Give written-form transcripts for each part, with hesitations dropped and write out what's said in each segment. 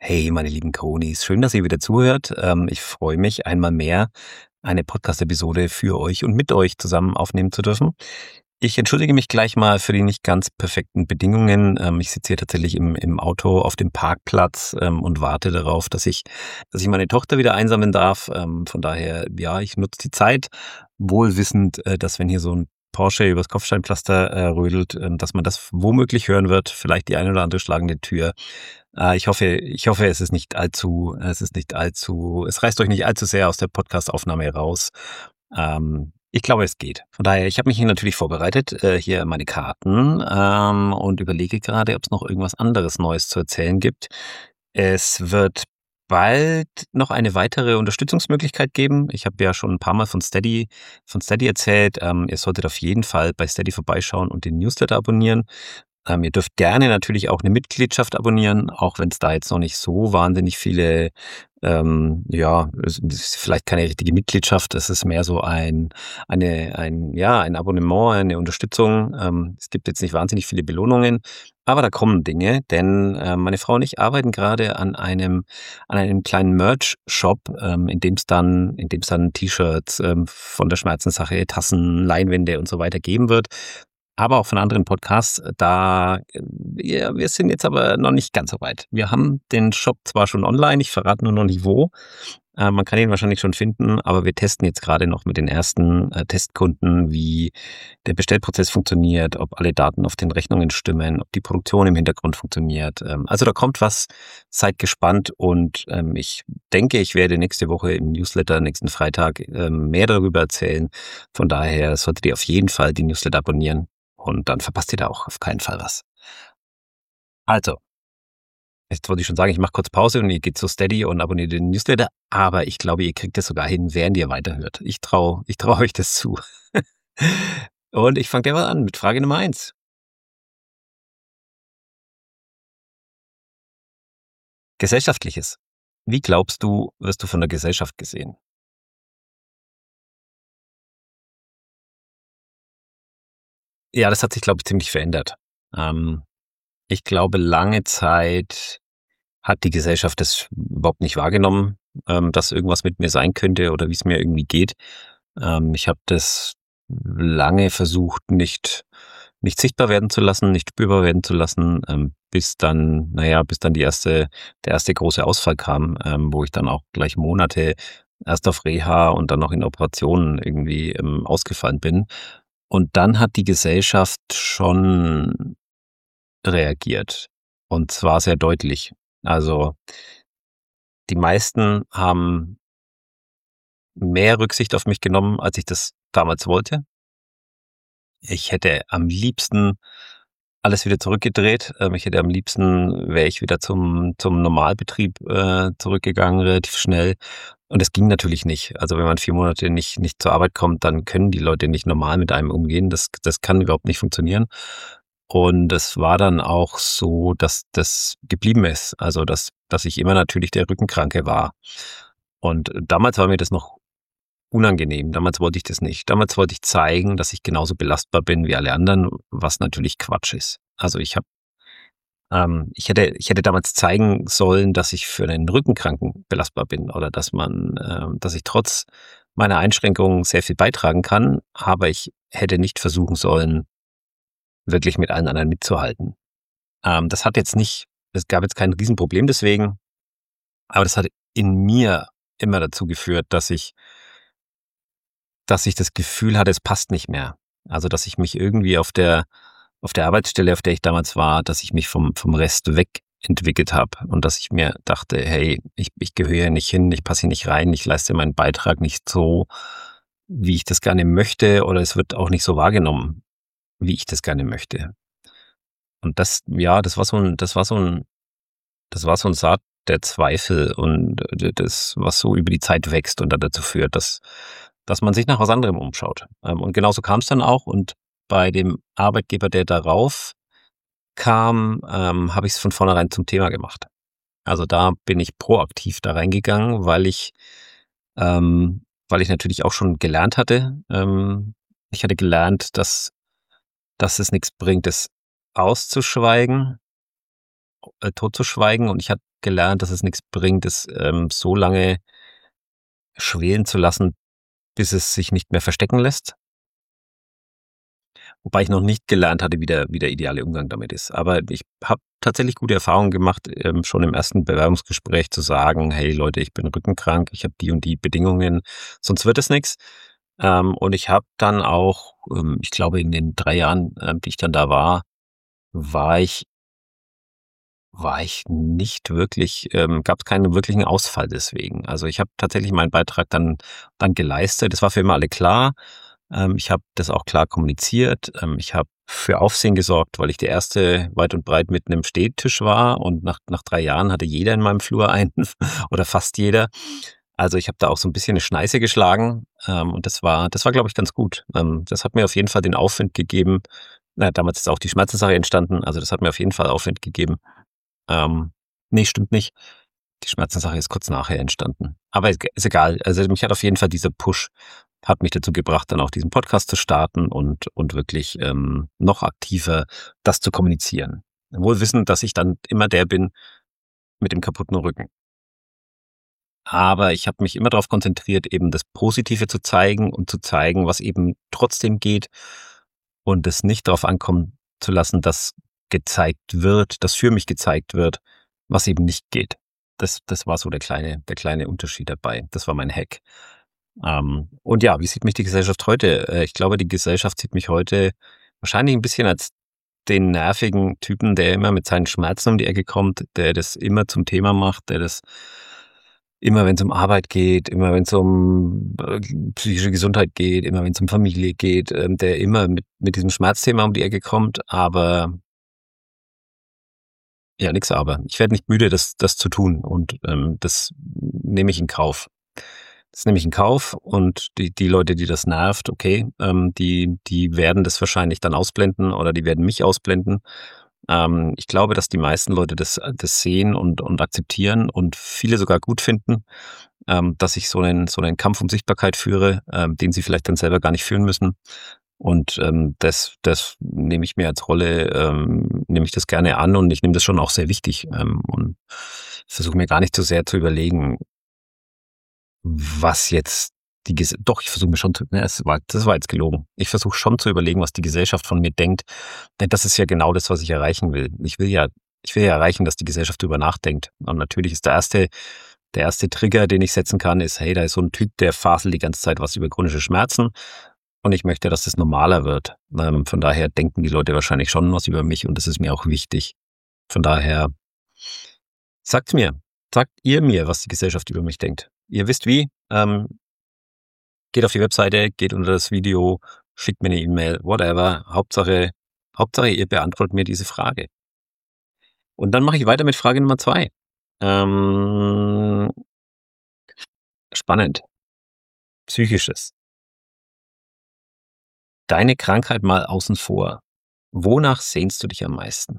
Hey, meine lieben Chronis, schön, dass ihr wieder zuhört. Ich freue mich, einmal mehr eine Podcast-Episode für euch und mit euch zusammen aufnehmen zu dürfen. Ich entschuldige mich gleich mal für die nicht ganz perfekten Bedingungen. Ich sitze hier tatsächlich im Auto auf dem Parkplatz und warte darauf, dass ich meine Tochter wieder einsammeln darf. Von daher, ja, ich nutze die Zeit, wohl wissend, dass wenn hier so ein Porsche übers Kopfsteinpflaster rödelt, dass man das womöglich hören wird. Vielleicht die eine oder andere schlagende Tür. Ich hoffe, es reißt euch nicht allzu sehr aus der Podcast-Aufnahme raus. Ich glaube, es geht. Von daher, ich habe mich hier natürlich vorbereitet, hier meine Karten, und überlege gerade, ob es noch irgendwas anderes Neues zu erzählen gibt. Es wird bald noch eine weitere Unterstützungsmöglichkeit geben. Ich habe ja schon ein paar Mal von Steady erzählt. Ihr solltet auf jeden Fall bei Steady vorbeischauen und den Newsletter abonnieren. Ihr dürft gerne natürlich auch eine Mitgliedschaft abonnieren, auch wenn es da jetzt noch nicht so wahnsinnig viele, ja, es ist vielleicht keine richtige Mitgliedschaft, es ist mehr so ein Abonnement, eine Unterstützung. Es gibt jetzt nicht wahnsinnig viele Belohnungen, aber da kommen Dinge, denn meine Frau und ich arbeiten gerade an einem kleinen Merch-Shop, in dem es dann T-Shirts von der Schmerzenssache, Tassen, Leinwände und so weiter geben wird. Aber auch von anderen Podcasts, wir sind jetzt aber noch nicht ganz so weit. Wir haben den Shop zwar schon online, ich verrate nur noch nicht wo. Man kann ihn wahrscheinlich schon finden, aber wir testen jetzt gerade noch mit den ersten Testkunden, wie der Bestellprozess funktioniert, ob alle Daten auf den Rechnungen stimmen, ob die Produktion im Hintergrund funktioniert. Also da kommt was, seid gespannt und ich denke, ich werde nächste Woche im Newsletter, nächsten Freitag, mehr darüber erzählen. Von daher solltet ihr auf jeden Fall die Newsletter abonnieren. Und dann verpasst ihr da auch auf keinen Fall was. Also, jetzt wollte ich schon sagen, ich mache kurz Pause und ihr geht zu Steady und abonniert den Newsletter. Aber ich glaube, ihr kriegt das sogar hin, während ihr weiterhört. Ich trau euch das zu. Und ich fange derweil an mit Frage Nummer 1. Gesellschaftliches. Wie glaubst du, wirst du von der Gesellschaft gesehen? Ja, das hat sich, glaube ich, ziemlich verändert. Ähm, Ich glaube, lange Zeit hat die Gesellschaft das überhaupt nicht wahrgenommen, dass irgendwas mit mir sein könnte oder wie es mir irgendwie geht. Ich habe das lange versucht, nicht sichtbar werden zu lassen, nicht spürbar werden zu lassen, bis dann der erste große Ausfall kam, wo ich dann auch gleich Monate erst auf Reha und dann noch in Operationen irgendwie ausgefallen bin. Und dann hat die Gesellschaft schon reagiert. Und zwar sehr deutlich. Also, die meisten haben mehr Rücksicht auf mich genommen, als ich das damals wollte. Ich hätte am liebsten alles wieder zurückgedreht. Wäre ich wieder zum Normalbetrieb zurückgegangen, relativ schnell. Und das ging natürlich nicht. Also wenn man 4 Monate nicht zur Arbeit kommt, dann können die Leute nicht normal mit einem umgehen. Das kann überhaupt nicht funktionieren. Und es war dann auch so, dass das geblieben ist. Also dass ich immer natürlich der Rückenkranke war. Und damals war mir das noch unangenehm. Damals wollte ich das nicht. Damals wollte ich zeigen, dass ich genauso belastbar bin wie alle anderen, was natürlich Quatsch ist. Also ich hätte damals zeigen sollen, dass ich für einen Rückenkranken belastbar bin oder dass ich trotz meiner Einschränkungen sehr viel beitragen kann, aber ich hätte nicht versuchen sollen, wirklich mit allen anderen mitzuhalten. Es gab jetzt kein Riesenproblem deswegen, aber das hat in mir immer dazu geführt, dass ich das Gefühl hatte, es passt nicht mehr. Also, dass ich mich irgendwie auf der Arbeitsstelle, auf der ich damals war, dass ich mich vom Rest wegentwickelt habe und dass ich mir dachte: „Hey, ich gehöre hier nicht hin, ich passe hier nicht rein, ich leiste meinen Beitrag nicht so, wie ich das gerne möchte oder es wird auch nicht so wahrgenommen, wie ich das gerne möchte.“ Und das war so ein Saat der Zweifel und das, was so über die Zeit wächst und dann dazu führt, dass man sich nach was anderem umschaut. Und genauso kam es dann auch und bei dem Arbeitgeber, der darauf kam, habe ich es von vornherein zum Thema gemacht. Also, da bin ich proaktiv da reingegangen, weil ich natürlich auch schon gelernt hatte. Ich hatte gelernt, dass es nichts bringt, es auszuschweigen totzuschweigen und ich habe gelernt, dass es nichts bringt, es, so lange schwelen zu lassen, bis es sich nicht mehr verstecken lässt. Wobei ich noch nicht gelernt hatte, wie der ideale Umgang damit ist. Aber ich habe tatsächlich gute Erfahrungen gemacht, schon im ersten Bewerbungsgespräch zu sagen: „Hey Leute, ich bin rückenkrank, ich habe die und die Bedingungen, sonst wird es nix.“ Und ich habe dann auch, ich glaube, in den 3 Jahren, die ich dann da war ich war ich nicht wirklich gab es keinen wirklichen Ausfall deswegen. Also, ich habe tatsächlich meinen Beitrag dann geleistet. Es war für immer alle klar. Ich habe das auch klar kommuniziert. Ich habe für Aufsehen gesorgt, weil ich der Erste weit und breit mit 'nem Stehtisch war und nach 3 Jahren hatte jeder in meinem Flur einen oder fast jeder. Also, ich habe da auch so 'n bisschen 'ne Schneise geschlagen, und das war, glaube ich, ganz gut. Das hat mir auf jeden Fall den Aufwind gegeben. Damals ist auch die Schmerzenssache entstanden, also, das hat mir auf jeden Fall Aufwind gegeben. Ne, stimmt nicht. Die Schmerzenssache ist kurz nachher entstanden. Aber ist egal. Also, mich hat auf jeden Fall dieser Push hat mich dazu gebracht, dann auch diesen Podcast zu starten und wirklich, noch aktiver das zu kommunizieren. Wohl wissend, dass ich dann immer der bin mit dem kaputten Rücken. Aber ich habe mich immer darauf konzentriert, eben das Positive zu zeigen und zu zeigen, was eben trotzdem geht und es nicht darauf ankommen zu lassen, dass gezeigt wird, dass für mich gezeigt wird, was eben nicht geht. Das war so der kleine Unterschied dabei. Das war mein Hack. Und ja, wie sieht mich die Gesellschaft heute? Ich glaube, die Gesellschaft sieht mich heute wahrscheinlich ein bisschen als den nervigen Typen, der immer mit seinen Schmerzen um die Ecke kommt, der das immer zum Thema macht, der das immer, wenn es um Arbeit geht, immer wenn es um psychische Gesundheit geht, immer wenn es um Familie geht, der immer mit diesem Schmerzthema um die Ecke kommt, aber ja, nix aber. Ich werde nicht müde, das zu tun und, das nehme ich in Kauf. Das nehme ich in Kauf und die Leute, die das nervt, okay, die werden das wahrscheinlich dann ausblenden oder die werden mich ausblenden. Ich glaube, dass die meisten Leute das sehen und akzeptieren und viele sogar gut finden, dass ich so einen Kampf um Sichtbarkeit führe, den sie vielleicht dann selber gar nicht führen müssen. Und, das nehme ich mir als Rolle nehme ich das gerne an und ich nehme das schon auch sehr wichtig, und versuche mir gar nicht so sehr zu überlegen, was jetzt die Ges doch, ich versuche mir schon zu, ne, das war jetzt gelogen. Ich versuche schon zu überlegen, was die Gesellschaft von mir denkt, denn das ist ja genau das, was ich erreichen will. Ich will ja erreichen, dass die Gesellschaft drüber nachdenkt. Und natürlich ist der erste Trigger, den ich setzen kann, ist: „Hey, da ist so ein Typ, der faselt die ganze Zeit was über chronische Schmerzen und ich möchte, dass das normaler wird.“ Von daher denken die Leute wahrscheinlich schon was über mich und das ist mir auch wichtig. Von daher sagt mir sagt ihr mir, was die Gesellschaft über mich denkt. Ihr wisst wie, geht auf die Webseite, geht unter das Video, schickt mir 'ne E-Mail, whatever. Hauptsache, ihr beantwortet mir diese Frage. Und dann mache ich weiter mit Frage Nummer 2. Ähm, spannend. Psychisches. Deine Krankheit mal außen vor. Wonach sehnst du dich am meisten?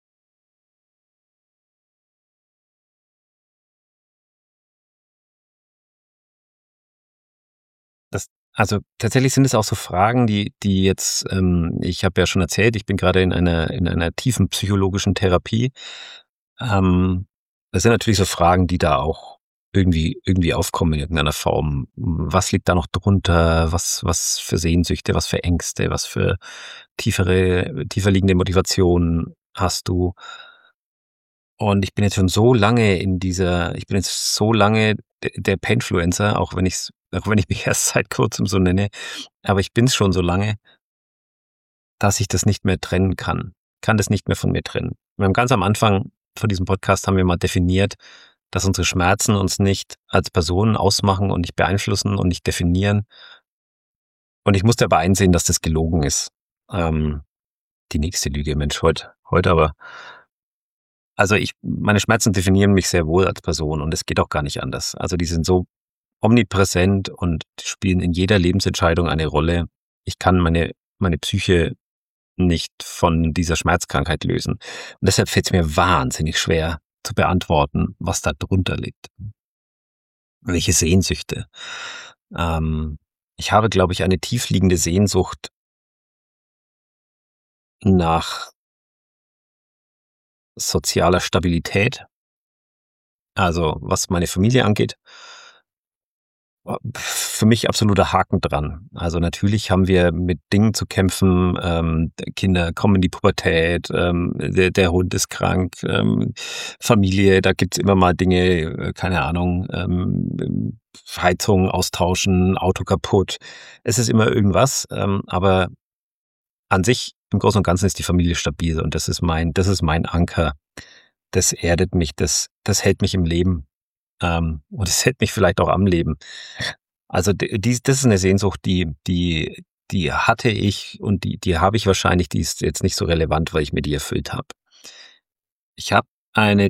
Also, tatsächlich sind es auch so Fragen, die jetzt ich habe ja schon erzählt, ich bin grade in einer tiefen psychologischen Therapie. Das sind natürlich so Fragen, die da auch irgendwie aufkommen in irgendeiner Form. Was liegt da noch drunter? Was für Sehnsüchte, was für Ängste, was für tiefer liegende Motivationen hast du? Und ich bin jetzt so lange der Painfluencer, auch wenn ich mich erst seit Kurzem so nenne, aber ich bin's schon so lange, dass ich das nicht mehr trennen kann das nicht mehr von mir trennen. Wir haben ganz am Anfang von diesem Podcast haben wir mal definiert, dass unsere Schmerzen uns nicht als Personen ausmachen und nicht beeinflussen und nicht definieren. Und ich musste aber einsehen, dass das gelogen ist. Ähm, die nächste Lüge, Mensch, heute aber. Also meine Schmerzen definieren mich sehr wohl als Person und es geht auch gar nicht anders. Also die sind so omnipräsent und spielen in jeder Lebensentscheidung eine Rolle. Ich kann meine Psyche nicht von dieser Schmerzkrankheit lösen. Und deshalb fällt es mir wahnsinnig schwer zu beantworten, was da drunter liegt. Welche Sehnsüchte. Ich habe, glaube ich, eine tiefliegende Sehnsucht nach sozialer Stabilität, also was meine Familie angeht. Für mich absoluter Haken dran. Also natürlich haben wir mit Dingen zu kämpfen. Kinder kommen in die Pubertät, der Hund ist krank, Familie, da gibt's immer mal Dinge, keine Ahnung, Heizung austauschen, Auto kaputt. Es ist immer irgendwas, aber an sich im Großen und Ganzen ist die Familie stabil und das ist mein Anker. Das erdet mich, das hält mich im Leben, und es hält mich vielleicht auch am Leben. Also, das ist eine Sehnsucht, die hatte ich und die habe ich wahrscheinlich, die ist jetzt nicht so relevant, weil ich mir die erfüllt habe. Ich habe eine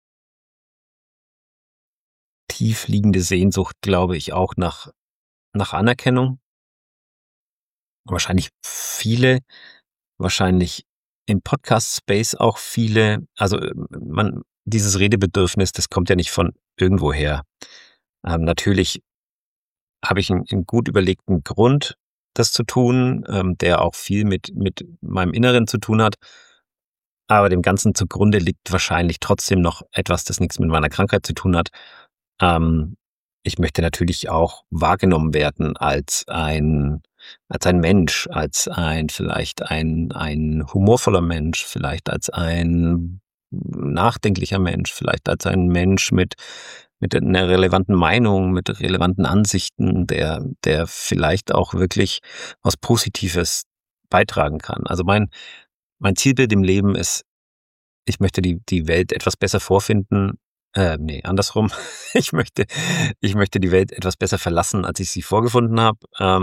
tief liegende Sehnsucht, glaube ich, auch nach Anerkennung. Wahrscheinlich viele, wahrscheinlich im Podcast-Space auch viele. Also, man dieses Redebedürfnis, das kommt ja nicht von irgendwoher. Natürlich habe ich einen gut überlegten Grund, das zu tun, der auch viel mit meinem Inneren zu tun hat. Aber dem Ganzen zugrunde liegt wahrscheinlich trotzdem noch etwas, das nichts mit meiner Krankheit zu tun hat. Ähm, Ich möchte natürlich auch wahrgenommen werden als ein Mensch, als vielleicht ein humorvoller Mensch, vielleicht als ein nachdenklicher Mensch, vielleicht als ein Mensch mit einer relevanten Meinung, mit relevanten Ansichten, der vielleicht auch wirklich was Positives beitragen kann. Also mein Zielbild im Leben ist, ich möchte die Welt etwas besser vorfinden. Ne, andersrum. Ich möchte die Welt etwas besser verlassen, als ich sie vorgefunden habe.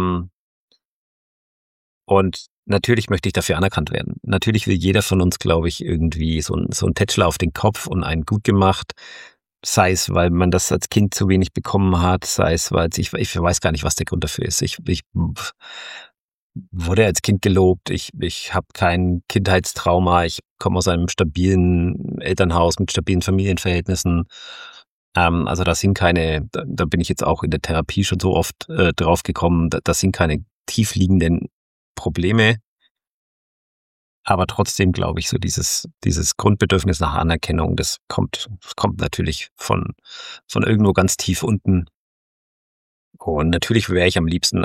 Und natürlich möchte ich dafür anerkannt werden. Natürlich will jeder von uns, glaube ich, irgendwie so 'n Tätschler auf den Kopf und einen gut gemacht. Sei es, weil man das als Kind zu wenig bekommen hat, sei es, weil's ich weiß gar nicht, was der Grund dafür ist. Ich wurde als Kind gelobt. Ich habe kein Kindheitstrauma. Ich komme aus einem stabilen Elternhaus mit stabilen Familienverhältnissen. Also da bin ich jetzt auch in der Therapie schon so oft drauf gekommen, das sind keine tiefliegenden Probleme, aber trotzdem glaube ich, so dieses Grundbedürfnis nach Anerkennung, das kommt natürlich von irgendwo ganz tief unten. Und natürlich wäre ich am liebsten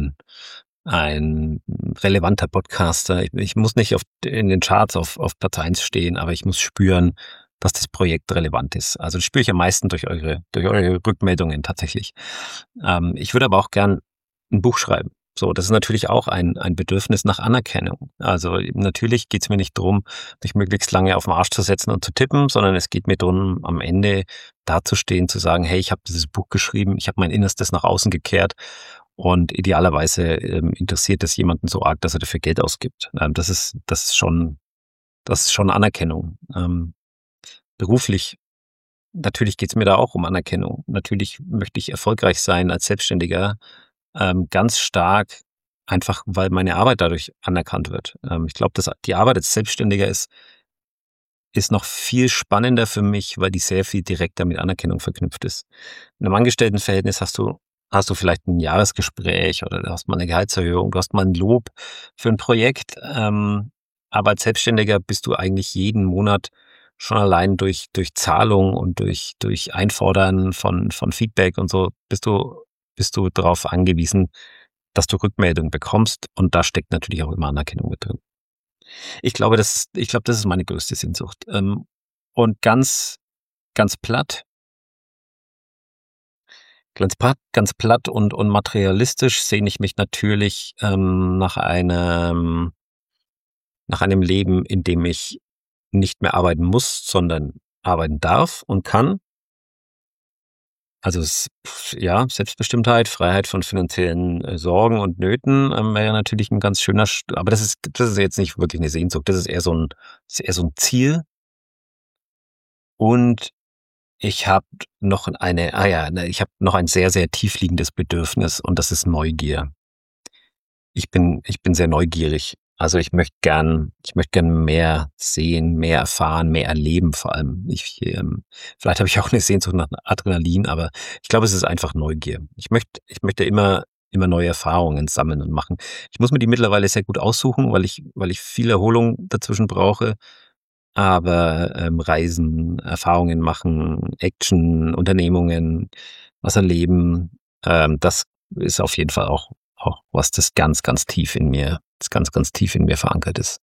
ein relevanter Podcaster. Ich muss nicht in den Charts auf Platz eins stehen, aber ich muss spüren, dass das Projekt relevant ist. Also das spüre ich am meisten durch eure Rückmeldungen tatsächlich. Ich würde aber auch gern ein Buch schreiben. So, das ist natürlich auch ein Bedürfnis nach Anerkennung. Also natürlich geht es mir nicht drum, mich möglichst lange auf den Arsch zu setzen und zu tippen, sondern es geht mir drum, am Ende dazustehen, zu sagen, hey, ich habe dieses Buch geschrieben, ich habe mein Innerstes nach außen gekehrt und idealerweise interessiert es jemanden so arg, dass er dafür Geld ausgibt. Das ist schon Anerkennung. Beruflich, natürlich geht's mir da auch um Anerkennung. Natürlich möchte ich erfolgreich sein als Selbstständiger, ganz stark, einfach weil meine Arbeit dadurch anerkannt wird. Ich glaube, dass die Arbeit als Selbstständiger ist noch viel spannender für mich, weil die sehr viel direkter mit Anerkennung verknüpft ist. In einem Angestelltenverhältnis hast du vielleicht ein Jahresgespräch oder du hast mal eine Gehaltserhöhung, du hast mal ein Lob für ein Projekt, aber als Selbstständiger bist du eigentlich jeden Monat schon allein durch Zahlung und durch Einfordern von Feedback und so bist du darauf angewiesen, dass du Rückmeldung bekommst und da steckt natürlich auch immer Anerkennung mit drin. Ich glaube, das ist meine größte Sehnsucht. Und ganz platt ganz platt und materialistisch sehne ich mich natürlich, nach einem Leben, in dem ich nicht mehr arbeiten muss, sondern arbeiten darf und kann. Also ja, Selbstbestimmtheit, Freiheit von finanziellen Sorgen und Nöten wäre natürlich ein ganz schöner, aber das ist jetzt nicht wirklich eine Sehnsucht, das ist eher so ein Ziel. Und ich habe noch ein sehr, sehr tiefliegendes Bedürfnis und das ist Neugier. Ich bin sehr neugierig. Also ich möchte gern mehr sehen, mehr erfahren, mehr erleben vor allem. Vielleicht habe ich auch eine Sehnsucht nach Adrenalin, aber ich glaube, es ist einfach Neugier. Ich möchte immer neue Erfahrungen sammeln und machen. Ich muss mir die mittlerweile sehr gut aussuchen, weil ich viel Erholung dazwischen brauche. Aber, Reisen, Erfahrungen machen, Action, Unternehmungen, was erleben, das ist auf jeden Fall auch was, das ganz, ganz tief in mir verankert ist.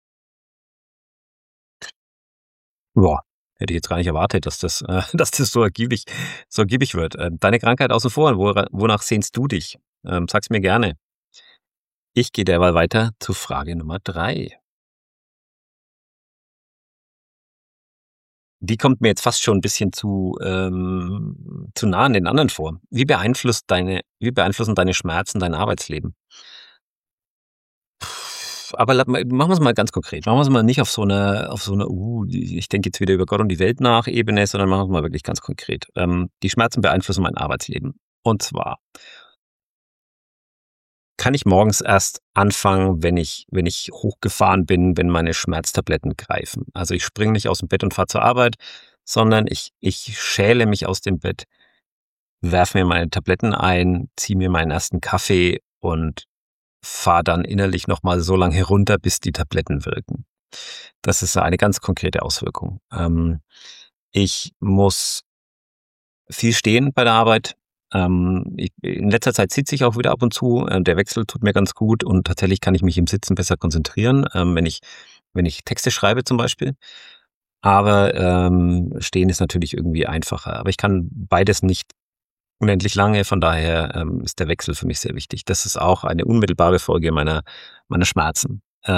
Ja, hätte ich jetzt gar nicht erwartet, dass das dass das so ergiebig wird. Deine Krankheit außen vor, wonach sehnst du dich? Sag's mir gerne. Ich gehe derweil weiter zu Frage Nummer 3. Die kommt mir jetzt fast schon ein bisschen zu nah an den anderen vor. Wie beeinflussen deine Schmerzen dein Arbeitsleben? Aber machen wir's mal ganz konkret. Machen wir's mal nicht auf so 'ner ich denke jetzt wieder über Gott und die Welt nach Ebene, sondern machen wir's mal wirklich ganz konkret. Die Schmerzen beeinflussen mein Arbeitsleben. Und zwar kann ich morgens erst anfangen, wenn ich hochgefahren bin, wenn meine Schmerztabletten greifen. Also, ich springe nicht aus dem Bett und fahre zur Arbeit, sondern ich schäle mich aus dem Bett, werfe mir meine Tabletten ein, ziehe mir meinen ersten Kaffee und fahre dann innerlich noch mal so lange herunter, bis die Tabletten wirken. Das ist eine ganz konkrete Auswirkung. Ich muss viel stehen bei der Arbeit. In letzter Zeit sitze ich auch wieder ab und zu. Der Wechsel tut mir ganz gut und tatsächlich kann ich mich im Sitzen besser konzentrieren, wenn ich Texte schreibe zum Beispiel. Aber, stehen ist natürlich irgendwie einfacher. Aber ich kann beides nicht unendlich lange, von daher, ist der Wechsel für mich sehr wichtig. Das ist auch eine unmittelbare Folge meiner Schmerzen.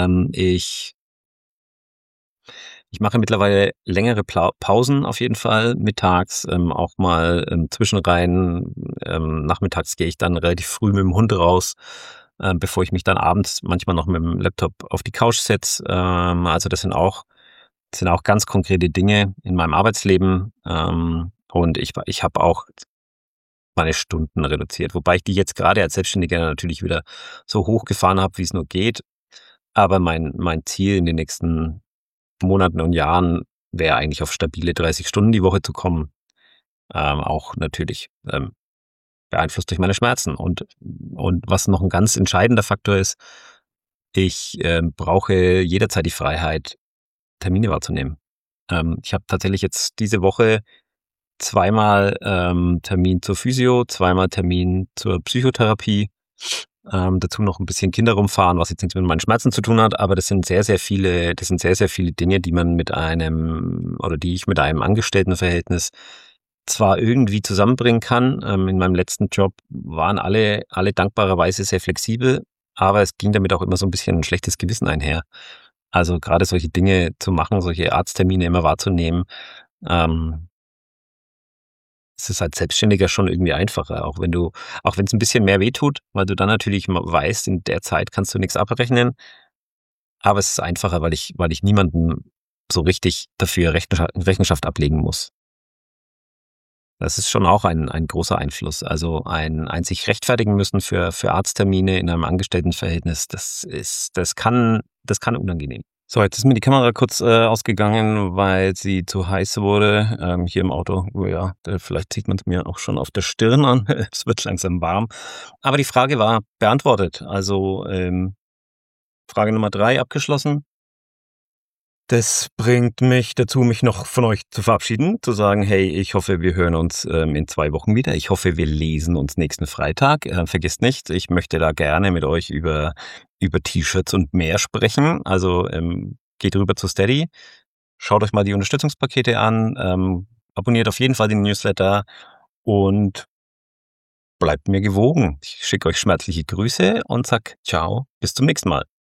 Ich mache mittlerweile längere Pausen auf jeden Fall mittags, auch mal, zwischenrein. Nachmittags gehe ich dann relativ früh mit dem Hund raus, bevor ich mich dann abends manchmal noch mit dem Laptop auf die Couch setze. Also das sind auch ganz konkrete Dinge in meinem Arbeitsleben, und ich habe auch meine Stunden reduziert, wobei ich die jetzt gerade als Selbstständiger natürlich wieder so hochgefahren habe, wie es nur geht. Aber mein Ziel in den nächsten Monaten und Jahren wäre eigentlich auf stabile 30 Stunden die Woche zu kommen, auch natürlich, beeinflusst durch meine Schmerzen. Und was noch ein ganz entscheidender Faktor ist, ich, brauche jederzeit die Freiheit, Termine wahrzunehmen. Ich habe tatsächlich jetzt diese Woche zweimal, Termin zur Physio, zweimal Termin zur Psychotherapie, dazu noch ein bisschen Kinder rumfahren, was jetzt nichts mit meinen Schmerzen zu tun hat, aber das sind sehr, sehr viele Dinge, die ich mit einem Angestelltenverhältnis zwar irgendwie zusammenbringen kann. In meinem letzten Job waren alle dankbarerweise sehr flexibel, aber es ging damit auch immer so ein bisschen ein schlechtes Gewissen einher. Also, gerade solche Dinge zu machen, solche Arzttermine immer wahrzunehmen, ähm, es ist als Selbstständiger schon irgendwie einfacher, auch wenn es ein bisschen mehr wehtut, weil du dann natürlich weißt, in der Zeit kannst du nichts abrechnen, aber es ist einfacher, weil ich niemandem so richtig dafür Rechenschaft ablegen muss. Das ist schon auch ein großer Einfluss. Also, ein sich rechtfertigen müssen für Arzttermine in einem Angestelltenverhältnis, das kann unangenehm. So, jetzt ist mir die Kamera kurz, ausgegangen, weil sie zu heiß wurde, hier im Auto. Oh ja, vielleicht sieht man es mir auch schon auf der Stirn an. Es wird langsam warm. Aber die Frage war beantwortet. Also, Frage Nummer 3 abgeschlossen. Das bringt mich dazu, mich noch von euch zu verabschieden, zu sagen: „Hey, ich hoffe, wir hören uns, in 2 Wochen wieder. Ich hoffe, wir lesen uns nächsten Freitag. Vergesst nicht, ich möchte da gerne mit euch über T-Shirts und mehr sprechen. Also, geht rüber zu Steady, schaut euch mal die Unterstützungspakete an, abonniert auf jeden Fall den Newsletter und bleibt mir gewogen. Ich schicke euch schmerzliche Grüße und sage: Ciao, bis zum nächsten Mal.“